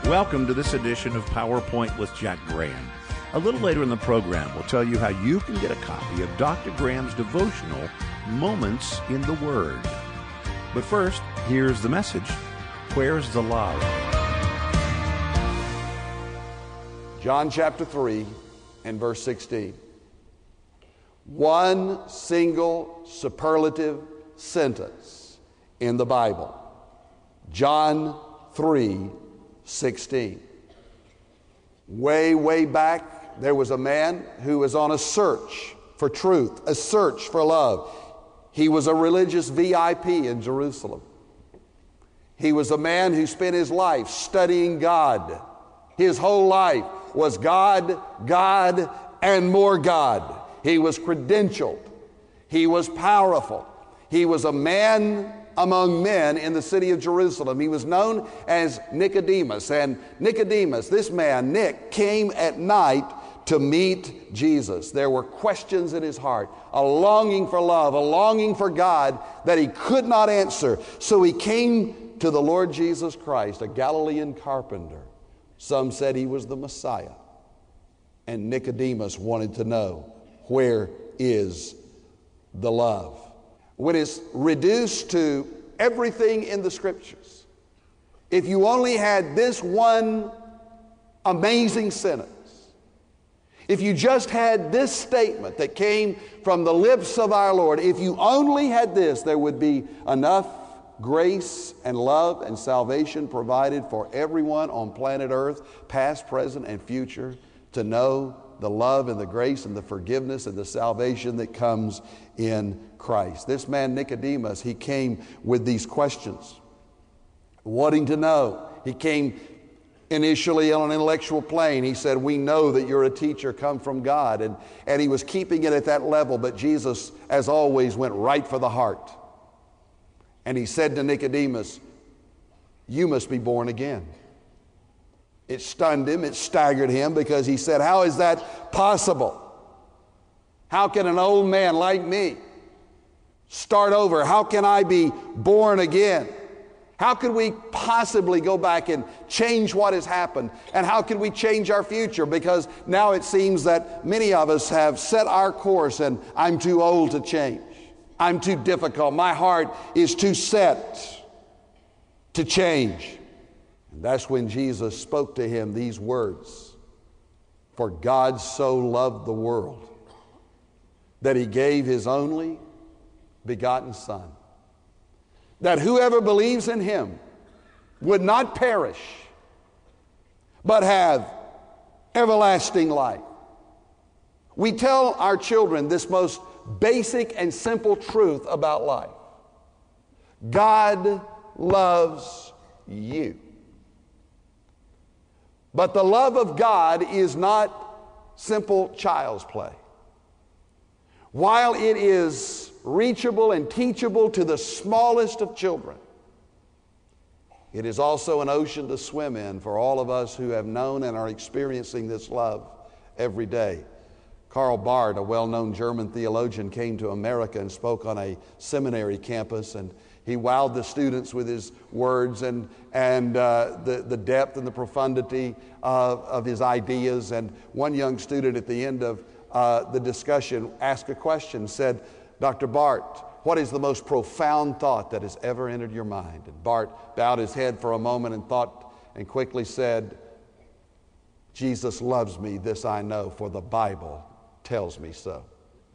Welcome to this edition of PowerPoint with Jack Graham. A little later in the program, we'll tell you how you can get a copy of Dr. Graham's devotional, Moments in the Word. But first, here's the message. Where's the love? John chapter 3 and verse 16. One single superlative sentence in the Bible. John 3:16. Way back, there was a man who was on a search for truth, a search for love. He was a religious VIP in Jerusalem. He was a man who spent his life studying God. His whole life was God, God, and more God. He was credentialed. He was powerful. He was a man among men in the city of Jerusalem. He was known as Nicodemus. And Nicodemus, this man, Nick, came at night to meet Jesus. There were questions in his heart, a longing for love, a longing for God that he could not answer. So he came to the Lord Jesus Christ, a Galilean carpenter. Some said he was the Messiah. And Nicodemus wanted to know, where is the love? When it's reduced to everything in the Scriptures, if you only had this one amazing sentence, if you just had this statement that came from the lips of our Lord, if you only had this, there would be enough grace and love and salvation provided for everyone on planet Earth, past, present, and future, to know the love and the grace and the forgiveness and the salvation that comes in Christ. This man Nicodemus, he came with these questions, wanting to know. He came initially on an intellectual plane. He said, we know that you're a teacher come from God. And he was keeping it at that level, but Jesus, as always, went right for the heart. And he said to Nicodemus, you must be born again. It stunned him, it staggered him, because he said, how is that possible? How can an old man like me start over? How can I be born again? How could we possibly go back and change what has happened? And how can we change our future? Because now it seems that many of us have set our course, and I'm too old to change. I'm too difficult. My heart is too set to change. And that's when Jesus spoke to him these words. For God so loved the world that he gave his only begotten Son, that whoever believes in him would not perish, but have everlasting life. We tell our children this most basic and simple truth about life. God loves you. But the love of God is not simple child's play. While it is reachable and teachable to the smallest of children, it is also an ocean to swim in for all of us who have known and are experiencing this love every day. Karl Barth, a well-known German theologian, came to America and spoke on a seminary campus, and he wowed the students with his words and the depth and the profundity of his ideas. And one young student at the end of the discussion asked a question, said, Dr. Barth, what is the most profound thought that has ever entered your mind? And Barth bowed his head for a moment and thought, and quickly said, Jesus loves me, this I know, for the Bible tells me so.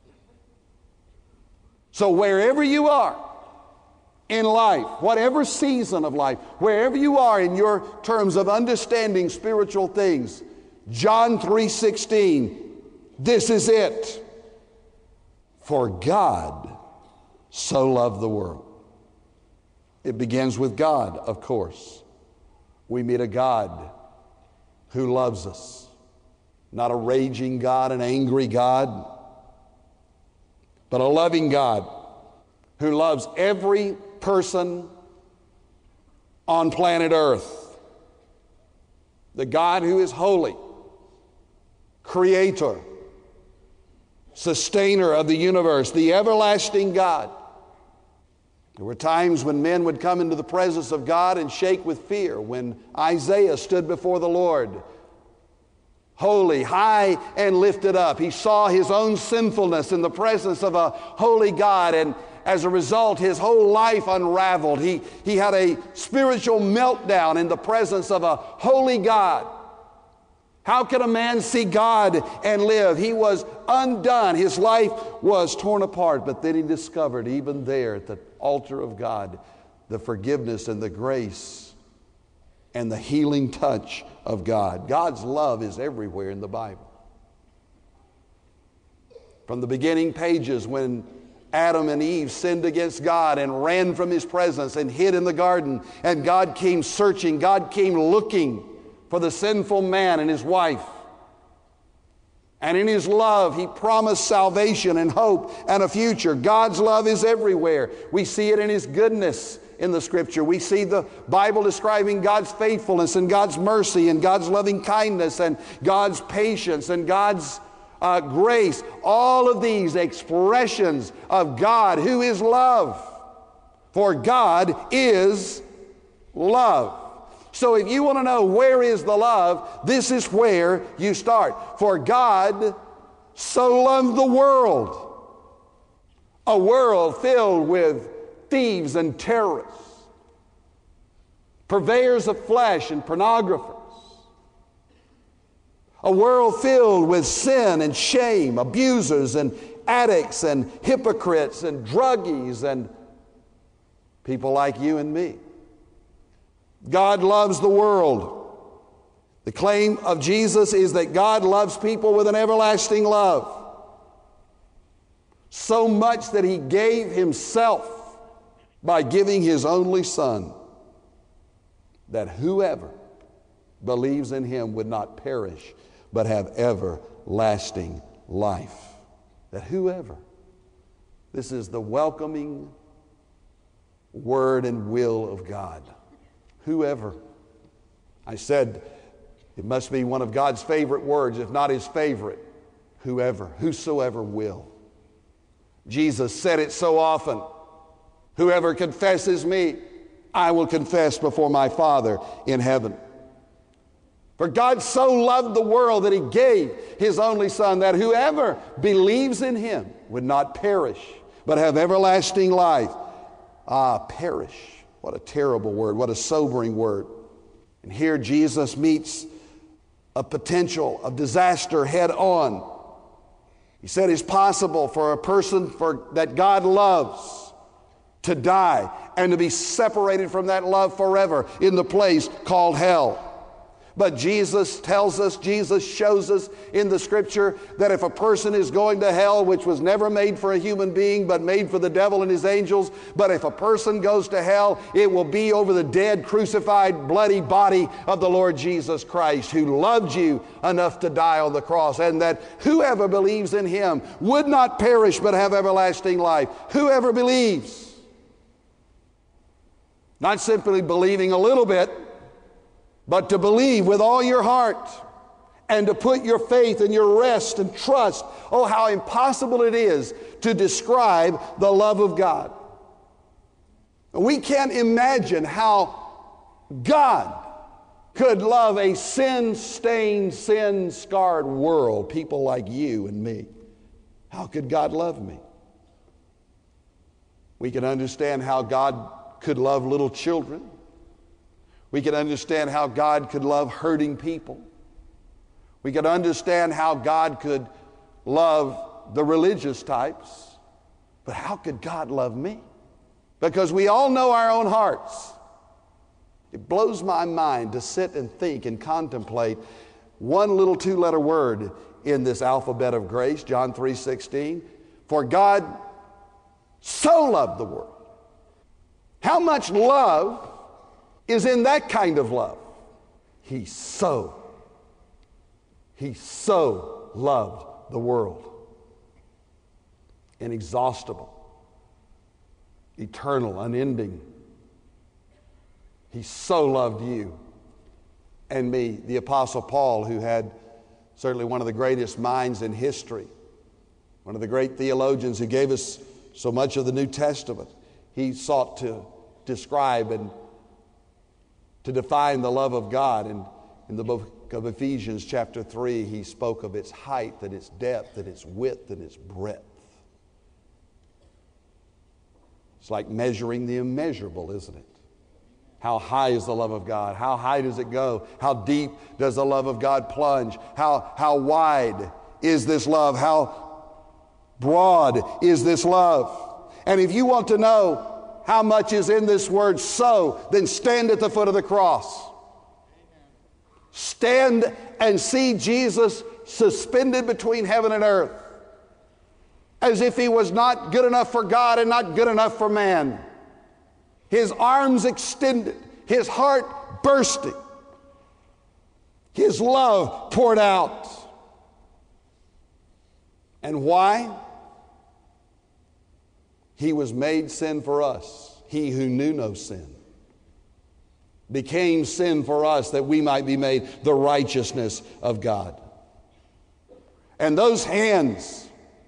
So wherever you are in life, whatever season of life, wherever you are in your terms of understanding spiritual things, John 3:16, this is it. For God so loved the world. It begins with God, of course. We meet a God who loves us. Not a raging God, an angry God, but a loving God who loves every person on planet Earth. The God who is holy, creator, sustainer of the universe, the everlasting God. There were times when men would come into the presence of God and shake with fear. When Isaiah stood before the Lord, holy, high, and lifted up, he saw his own sinfulness in the presence of a holy God, and as a result, his whole life unraveled. He had a spiritual meltdown in the presence of a holy God. How can a man see God and live? He was undone. His life was torn apart. But then he discovered, even there at the altar of God, the forgiveness and the grace and the healing touch of God. God's love is everywhere in the Bible. From the beginning pages, when Adam and Eve sinned against God and ran from His presence and hid in the garden, and God came searching, God came looking for the sinful man and his wife. And in His love, He promised salvation and hope and a future. God's love is everywhere. We see it in His goodness in the Scripture. We see the Bible describing God's faithfulness and God's mercy and God's loving kindness and God's patience and God's grace. All of these expressions of God, who is love. For God is love. So if you want to know where is the love, this is where you start. For God so loved the world, a world filled with thieves and terrorists, purveyors of flesh and pornographers, a world filled with sin and shame, abusers and addicts and hypocrites and druggies and people like you and me. God loves the world. The claim of Jesus is that God loves people with an everlasting love. So much that He gave Himself by giving His only Son, that whoever believes in Him would not perish, but have everlasting life. That whoever. This is the welcoming word and will of God. Whoever. I said it must be one of God's favorite words, if not His favorite. Whoever, whosoever will. Jesus said it so often. Whoever confesses me, I will confess before my Father in heaven. For God so loved the world that He gave His only Son, that whoever believes in Him would not perish, but have everlasting life. Perish. What a terrible word. What a sobering word. And here Jesus meets a potential of disaster head on. He said it's possible for a person that God loves to die and to be separated from that love forever in the place called hell. But Jesus tells us, Jesus shows us in the Scripture that if a person is going to hell, which was never made for a human being but made for the devil and his angels, but if a person goes to hell, it will be over the dead, crucified, bloody body of the Lord Jesus Christ, who loved you enough to die on the cross, and that whoever believes in Him would not perish but have everlasting life. Whoever believes. Not simply believing a little bit, but to believe with all your heart and to put your faith and your rest and trust. Oh, how impossible it is to describe the love of God. We can't imagine how God could love a sin-stained, sin-scarred world, people like you and me. How could God love me? We can understand how God could love little children. We can understand how God could love hurting people. We can understand how God could love the religious types. But how could God love me? Because we all know our own hearts. It blows my mind to sit and think and contemplate one little two-letter word in this alphabet of grace, John 3:16. For God so loved the world. How much love is in that kind of love? He so loved the world. Inexhaustible, eternal, unending. He so loved you and me. The Apostle Paul, who had certainly one of the greatest minds in history, one of the great theologians who gave us so much of the New Testament, he sought to describe and to define the love of God. And in the book of Ephesians chapter 3, he spoke of its height and its depth and its width and its breadth. It's like measuring the immeasurable, isn't it? How high is the love of God? How high does it go? How deep does the love of God plunge? How wide is this love? How broad is this love? And if you want to know how much is in this word "so," then stand at the foot of the cross. Stand and see Jesus suspended between heaven and earth, as if he was not good enough for God and not good enough for man. His arms extended, his heart bursting, his love poured out. And why? He was made sin for us. He who knew no sin became sin for us, that we might be made the righteousness of God. And those hands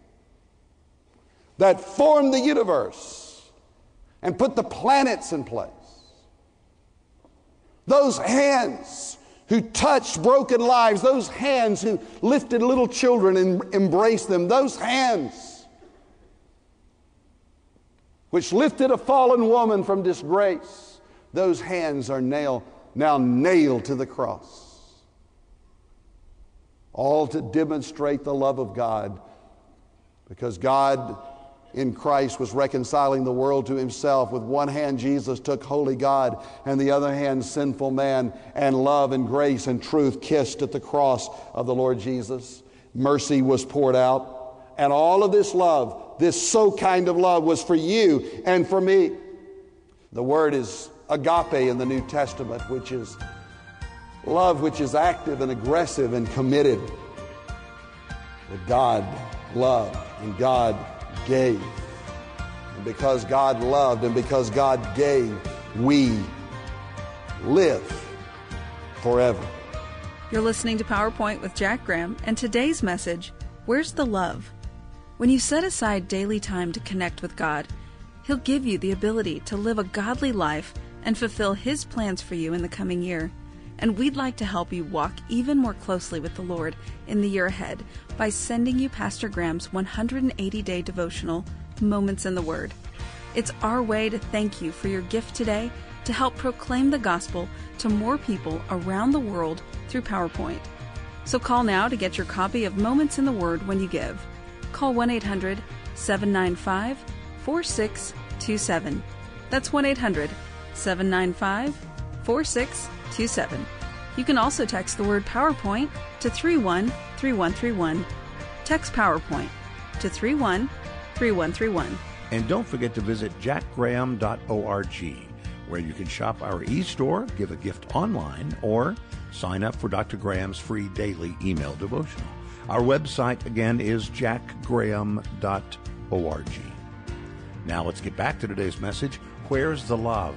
that formed the universe and put the planets in place, those hands who touched broken lives, those hands who lifted little children and embraced them, those hands which lifted a fallen woman from disgrace, those hands are now nailed to the cross, all to demonstrate the love of God, because God in Christ was reconciling the world to himself. With one hand Jesus took holy God, and the other hand sinful man, and love and grace and truth kissed at the cross of the Lord Jesus. Mercy was poured out, and all of this love, this so kind of love, was for you and for me. The word is agape in the New Testament, which is love which is active and aggressive and committed. That God loved and God gave. And because God loved and because God gave, we live forever. You're listening to PowerPoint with Jack Graham, and today's message, Where's the Love? When you set aside daily time to connect with God, He'll give you the ability to live a godly life and fulfill His plans for you in the coming year. And we'd like to help you walk even more closely with the Lord in the year ahead by sending you Pastor Graham's 180-day devotional, Moments in the Word. It's our way to thank you for your gift today to help proclaim the gospel to more people around the world through PowerPoint. So call now to get your copy of Moments in the Word when you give. Call 1-800-795-4627. That's 1-800-795-4627. You can also text the word PowerPoint to 313131. Text PowerPoint to 313131. And don't forget to visit jackgraham.org, where you can shop our e-store, give a gift online, or sign up for Dr. Graham's free daily email devotional. Our website, again, is jackgraham.org. Now let's get back to today's message, Where's the Love?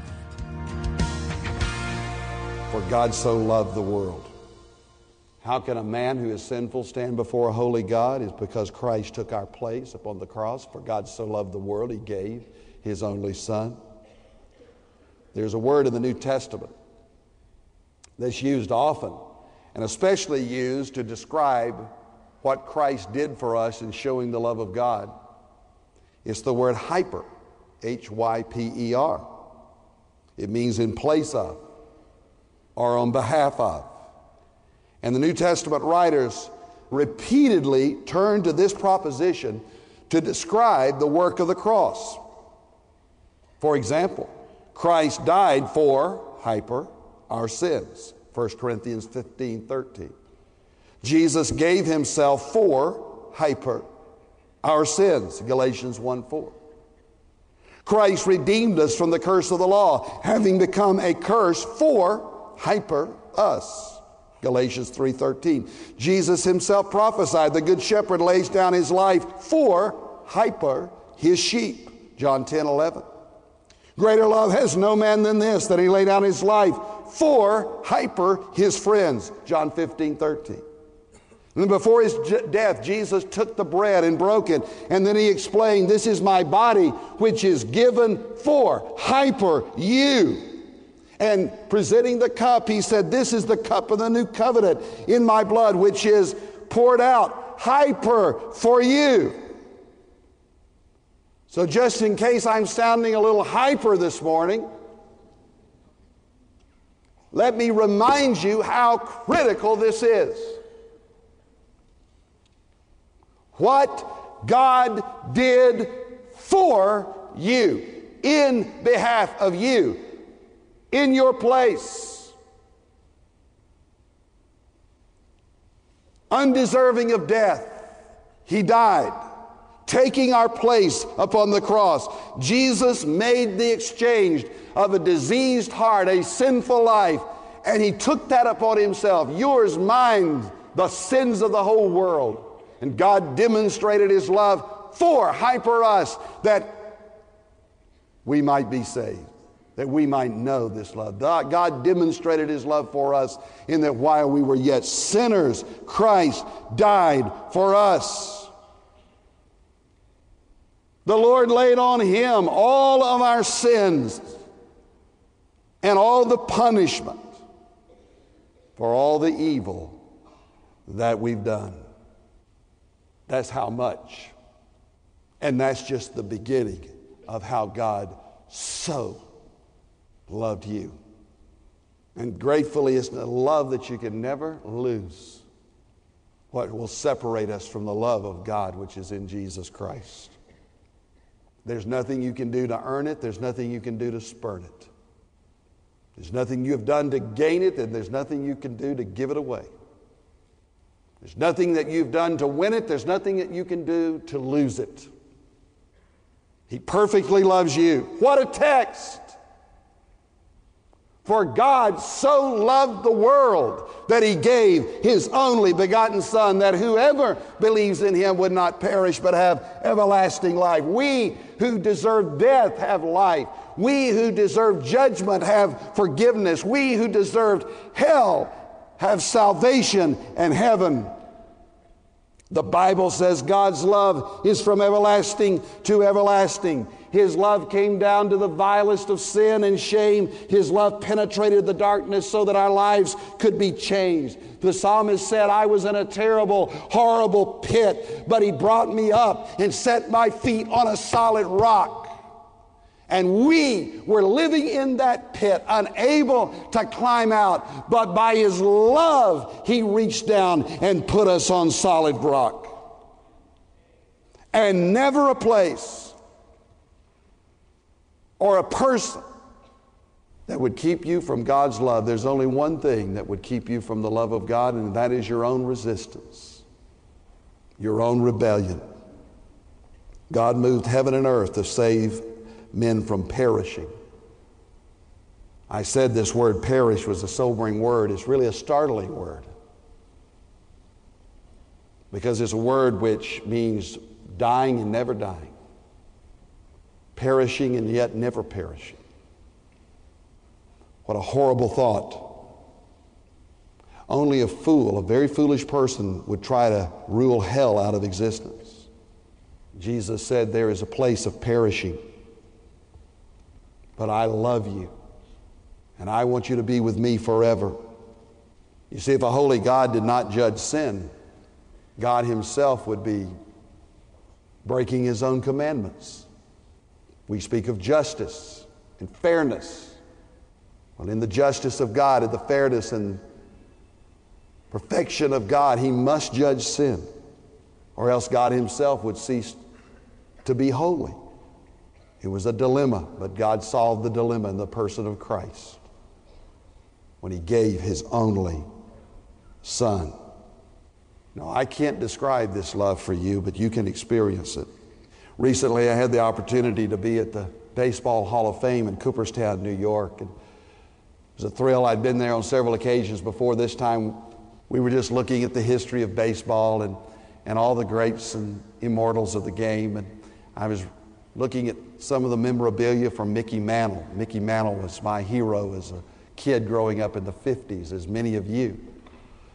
For God so loved the world. How can a man who is sinful stand before a holy God? It's because Christ took our place upon the cross. For God so loved the world, He gave His only Son. There's a word in the New Testament that's used often, and especially used to describe what Christ did for us in showing the love of God. It's the word hyper, H-Y-P-E-R. It means in place of, or on behalf of. And the New Testament writers repeatedly turn to this proposition to describe the work of the cross. For example, Christ died for, hyper, our sins, 1 Corinthians 15:13. Jesus gave Himself for, hyper, our sins, Galatians 1:4. Christ redeemed us from the curse of the law, having become a curse for, hyper, us, Galatians 3:13. Jesus Himself prophesied, the Good Shepherd lays down His life for, hyper, His sheep, John 10:11. Greater love has no man than this, that He lay down His life for, hyper, His friends, John 15:13. And before his death, Jesus took the bread and broke it. And then he explained, this is my body, which is given for you. And presenting the cup, he said, this is the cup of the new covenant in my blood, which is poured out for you. So just in case I'm sounding a little hyper this morning, let me remind you how critical this is. What God did for you, in behalf of you, in your place. Undeserving of death, he died, taking our place upon the cross. Jesus made the exchange of a diseased heart, a sinful life, and he took that upon himself. Yours, mine, the sins of the whole world. And God demonstrated his love for us, that we might be saved, that we might know this love. God demonstrated his love for us in that while we were yet sinners, Christ died for us. The Lord laid on him all of our sins and all the punishment for all the evil that we've done. That's how much. And that's just the beginning of how God so loved you. And gratefully, it's a love that you can never lose. What will separate us from the love of God, which is in Jesus Christ. There's nothing you can do to earn it. There's nothing you can do to spurn it. There's nothing you have done to gain it, and there's nothing you can do to give it away. There's nothing that you've done to win it. There's nothing that you can do to lose it. He perfectly loves you. What a text! For God so loved the world that he gave his only begotten Son, that whoever believes in him would not perish but have everlasting life. We who deserve death have life. We who deserve judgment have forgiveness. We who deserved hell have salvation and heaven. The Bible says God's love is from everlasting to everlasting. His love came down to the vilest of sin and shame. His love penetrated the darkness so that our lives could be changed. The psalmist said, I was in a terrible, horrible pit, but he brought me up and set my feet on a solid rock. And we were living in that pit, unable to climb out. But by his love, he reached down and put us on solid rock. And never a place or a person that would keep you from God's love. There's only one thing that would keep you from the love of God, and that is your own resistance, your own rebellion. God moved heaven and earth to save men from perishing. I said this word perish was a sobering word. It's really a startling word, because it's a word which means dying and never dying, perishing and yet never perishing. What a horrible thought. Only a fool, a very foolish person, would try to rule hell out of existence. Jesus said there is a place of perishing, but I love you, and I want you to be with me forever. You see, if a holy God did not judge sin, God himself would be breaking his own commandments. We speak of justice and fairness. Well, in the justice of God, in the fairness and perfection of God, he must judge sin, or else God himself would cease to be holy. It was a dilemma, but God solved the dilemma in the person of Christ when he gave his only Son. Now, I can't describe this love for you, but you can experience it. Recently, I had the opportunity to be at the Baseball Hall of Fame in Cooperstown, New York. And it was a thrill. I'd been there on several occasions before. This time, we were just looking at the history of baseball and all the greats and immortals of the game. And I was looking at some of the memorabilia from Mickey Mantle. Mickey Mantle was my hero as a kid growing up in the 50s, as many of you.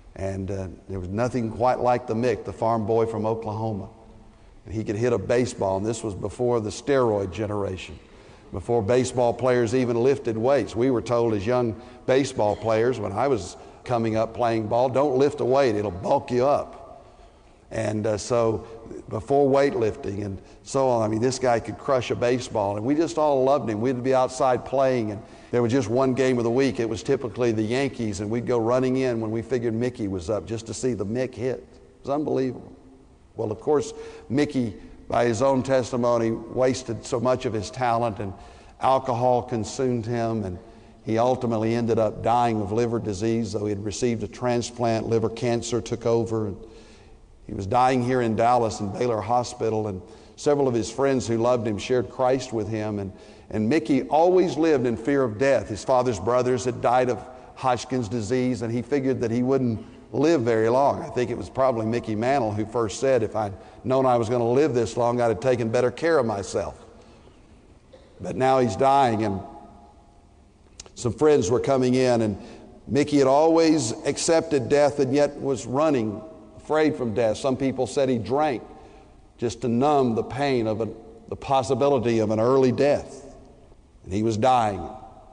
And there was nothing quite like the Mick, the farm boy from Oklahoma. And he could hit a baseball, and this was before the steroid generation, before baseball players even lifted weights. We were told as young baseball players when I was coming up playing ball, don't lift a weight, it'll bulk you up. And so before weightlifting and so on, I mean, this guy could crush a baseball, and we just all loved him. We'd be outside playing, and there was just one game of the week. It was typically the Yankees, and we'd go running in when we figured Mickey was up just to see the Mick hit. It was unbelievable. Well, of course, Mickey, by his own testimony, wasted so much of his talent, and alcohol consumed him, and he ultimately ended up dying of liver disease, though he had received a transplant. Liver cancer took over, and he was dying here in Dallas in Baylor Hospital, and several of his friends who loved him shared Christ with him, and Mickey always lived in fear of death. His father's brothers had died of Hodgkin's disease, and he figured that he wouldn't live very long. I think it was probably Mickey Mantle who first said, if I'd known I was going to live this long, I'd have taken better care of myself. But now he's dying, and some friends were coming in, and Mickey had always accepted death and yet was running, afraid from death. Some people said he drank just to numb the pain of the possibility of an early death. And he was dying.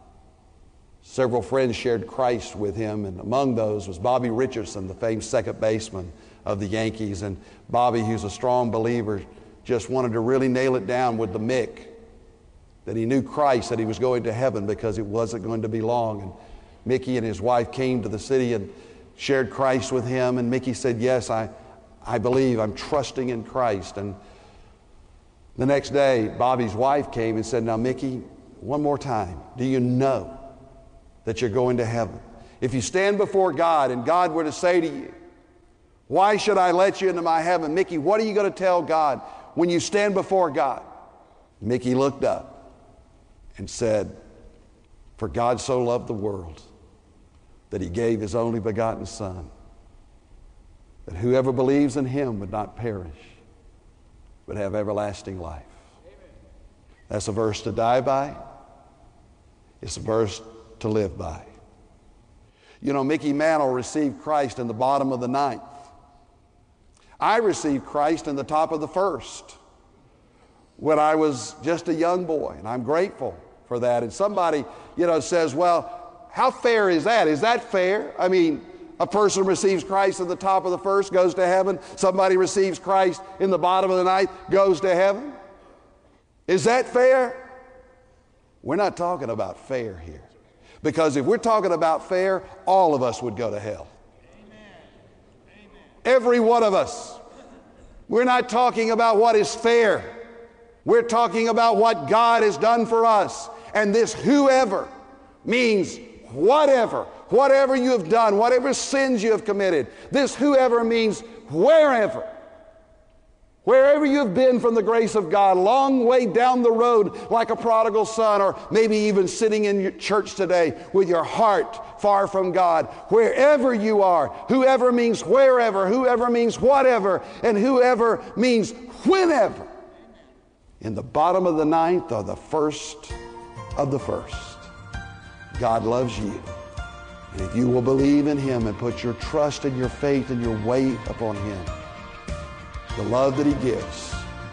Several friends shared Christ with him, and among those was Bobby Richardson, the famed second baseman of the Yankees. And Bobby, who's a strong believer, just wanted to really nail it down with the Mick, that he knew Christ, that he was going to heaven because it wasn't going to be long. And Mickey and his wife came to the city and shared Christ with him, and Mickey said, yes, I believe, I'm trusting in Christ. And the next day, Bobby's wife came and said, now, Mickey, one more time, do you know that you're going to heaven? If you stand before God and God were to say to you, why should I let you into my heaven? Mickey, what are you going to tell God when you stand before God? Mickey looked up and said, for God so loved the world that he gave his only begotten Son, that whoever believes in him would not perish, but have everlasting life. Amen. That's a verse to die by. It's a verse to live by. You know, Mickey Mantle received Christ in the bottom of the ninth. I received Christ in the top of the first when I was just a young boy, and I'm grateful for that. And somebody, says, well, how fair is that? Is that fair? I mean, a person receives Christ in the top of the first, goes to heaven. Somebody receives Christ in the bottom of the ninth, goes to heaven. Is that fair? We're not talking about fair here. Because if we're talking about fair, all of us would go to hell. Amen. Every one of us. We're not talking about what is fair. We're talking about what God has done for us. And this whoever means whatever. Whatever you have done, whatever sins you have committed. This whoever means wherever. Wherever you have been from the grace of God, long way down the road like a prodigal son, or maybe even sitting in your church today with your heart far from God. Wherever you are, whoever means wherever, whoever means whatever, and whoever means whenever. In the bottom of the ninth or the first of the first, God loves you. And if you will believe in him and put your trust and your faith and your weight upon him, the love that he gives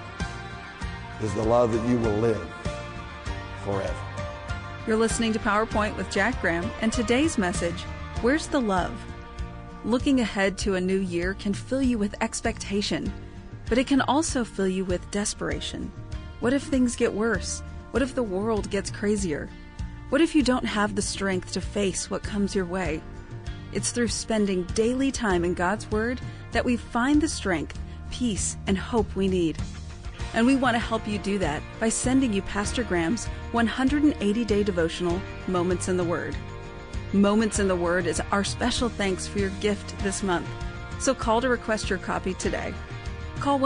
is the love that you will live forever. You're listening to PowerPoint with Jack Graham, and today's message, where's the love? Looking ahead to a new year can fill you with expectation, but it can also fill you with desperation. What if things get worse? What if the world gets crazier? What if you don't have the strength to face what comes your way? It's through spending daily time in God's Word that we find the strength, peace, and hope we need. And we want to help you do that by sending you Pastor Graham's 180-day devotional, Moments in the Word. Moments in the Word is our special thanks for your gift this month. So call to request your copy today. Call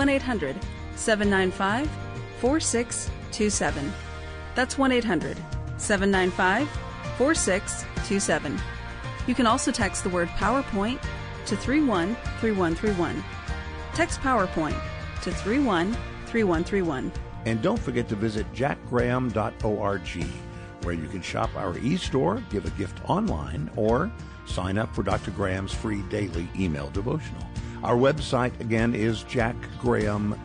1-800-795-4627. That's 1-800-795-4627. You can also text the word PowerPoint to 313131. Text PowerPoint to 313131. And don't forget to visit jackgraham.org, where you can shop our e-store, give a gift online, or sign up for Dr. Graham's free daily email devotional. Our website, again, is jackgraham.org.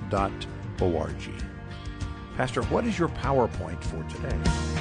Pastor, what is your PowerPoint for today?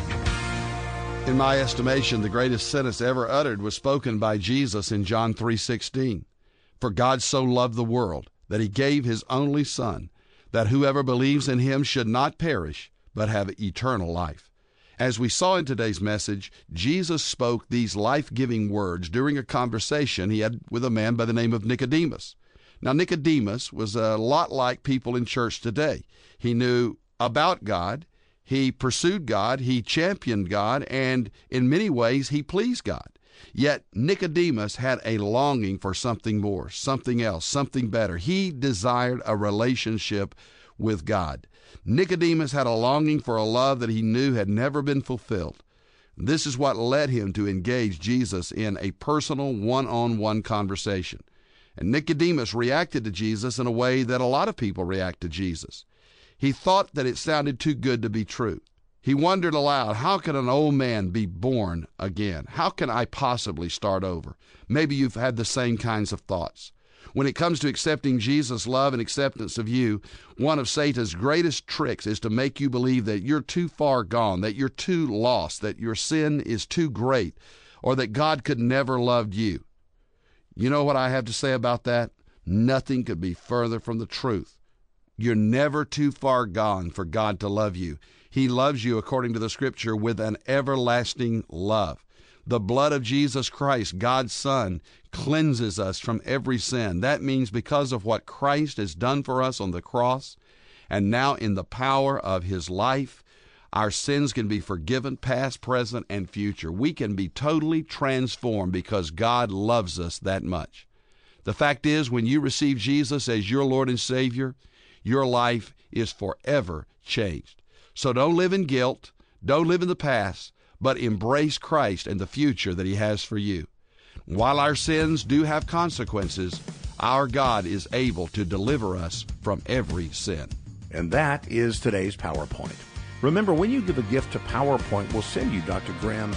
In my estimation, the greatest sentence ever uttered was spoken by Jesus in John 3:16. For God so loved the world that he gave his only Son, that whoever believes in him should not perish, but have eternal life. As we saw in today's message, Jesus spoke these life-giving words during a conversation he had with a man by the name of Nicodemus. Now, Nicodemus was a lot like people in church today. He knew about God, he pursued God, he championed God, and in many ways he pleased God. Yet Nicodemus had a longing for something more, something else, something better. He desired a relationship with God. Nicodemus had a longing for a love that he knew had never been fulfilled. This is what led him to engage Jesus in a personal, one-on-one conversation. And Nicodemus reacted to Jesus in a way that a lot of people react to Jesus. He thought that it sounded too good to be true. He wondered aloud, how can an old man be born again? How can I possibly start over? Maybe you've had the same kinds of thoughts. When it comes to accepting Jesus' love and acceptance of you, one of Satan's greatest tricks is to make you believe that you're too far gone, that you're too lost, that your sin is too great, or that God could never love you. You know what I have to say about that? Nothing could be further from the truth. You're never too far gone for God to love you. He loves you, according to the Scripture, with an everlasting love. The blood of Jesus Christ, God's Son, cleanses us from every sin. That means because of what Christ has done for us on the cross, and now in the power of his life, our sins can be forgiven, past, present, and future. We can be totally transformed because God loves us that much. The fact is, when you receive Jesus as your Lord and Savior, your life is forever changed. So don't live in guilt, don't live in the past, but embrace Christ and the future that he has for you. While our sins do have consequences, our God is able to deliver us from every sin. And that is today's PowerPoint. Remember, when you give a gift to PowerPoint, we'll send you Dr. Graham's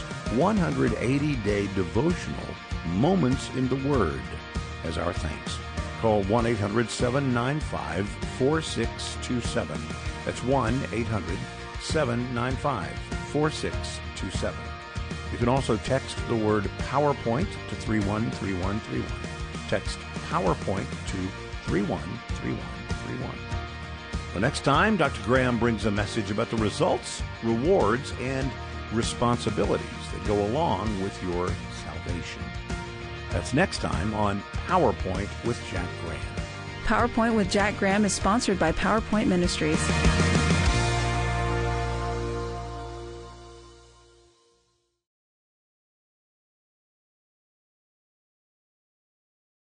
180-day devotional, Moments in the Word, as our thanks. Call 1-800-795-4627. That's 1-800-795-4627. You can also text the word PowerPoint to 313131. Text PowerPoint to 313131. The next time, Dr. Graham brings a message about the results, rewards, and responsibilities that go along with your salvation. That's next time on PowerPoint with Jack Graham. PowerPoint with Jack Graham is sponsored by PowerPoint Ministries.